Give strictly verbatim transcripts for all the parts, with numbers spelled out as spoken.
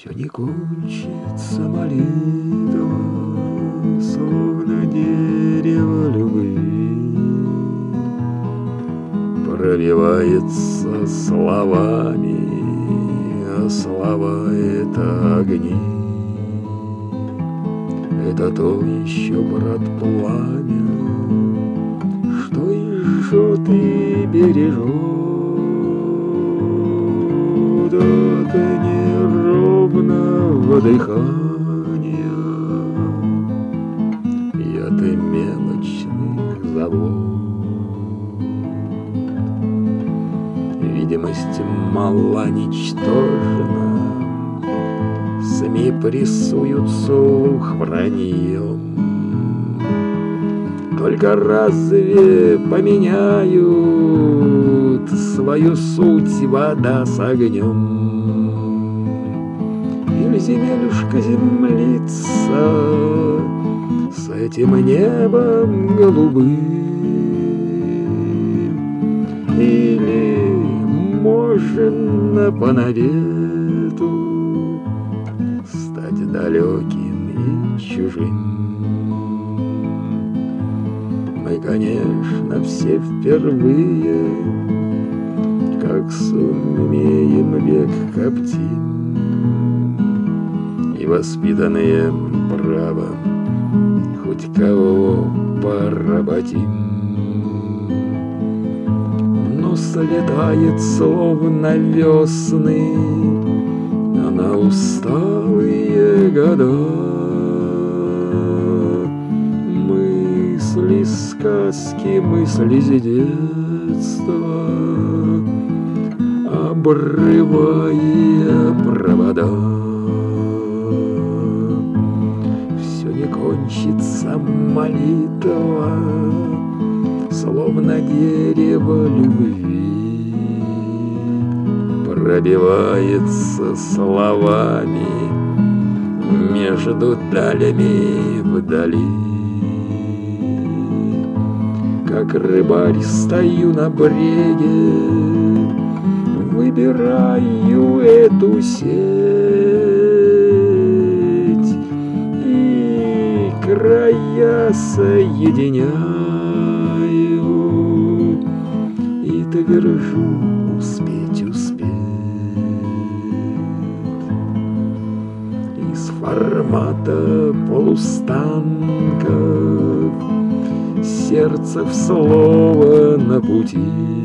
Все не кончится молитва, словно дерево любви, проливается словами, а слова — это огни. Это то еще, брат, пламя, что и жжет, и бережет от неровного дыхания и от мелочных забот. Видимость мала ничтожна, СМИ прессуют слух враньем. Только разве поменяют свою суть вода с огнем? Или земелюшка землица с этим небом голубым? Или можно по навету стать далеким и чужим? Мы, конечно, все впервые, как сумеем, век коптим, и воспитанные правом хоть кого поработим. Но слетает словно весны на усталые года. Мысли, сказки, мысли с детства, обрывая провода. Все не кончится молитва, словно дерево любви, пробивается словами между далями вдали. Как рыбарь стою на бреге, выбираю эту сеть и края соединяю, и твержу: успеть, успеть. Из формата полустанков сердце в слово на пути,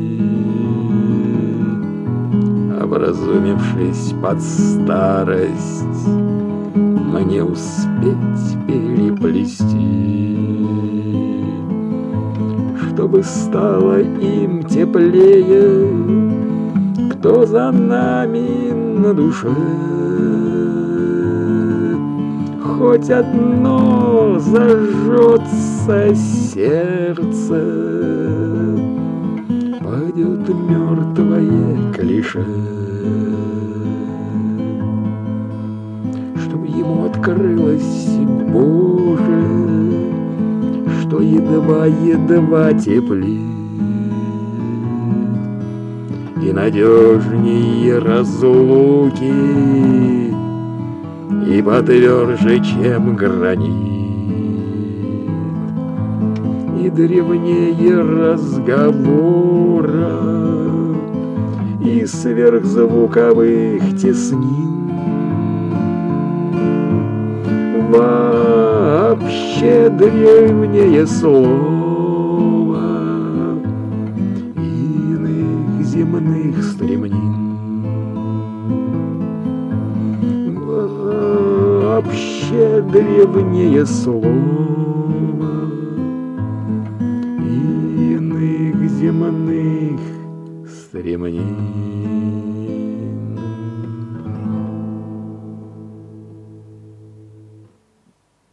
образумившись под старость, мне успеть переплести, чтобы стало им теплее, кто за нами на душе. Хоть одно зажжется сердце, пойдет мертвое клише, чтоб ему открылось, Боже, что едва-едва теплит и надежнее разлуки, и потверже, чем гранит, и древнее разговора, и сверхзвуковых теснин. Вообще древнее слово иных земных стремнин. Вообще древнее слово иных земных стремнин.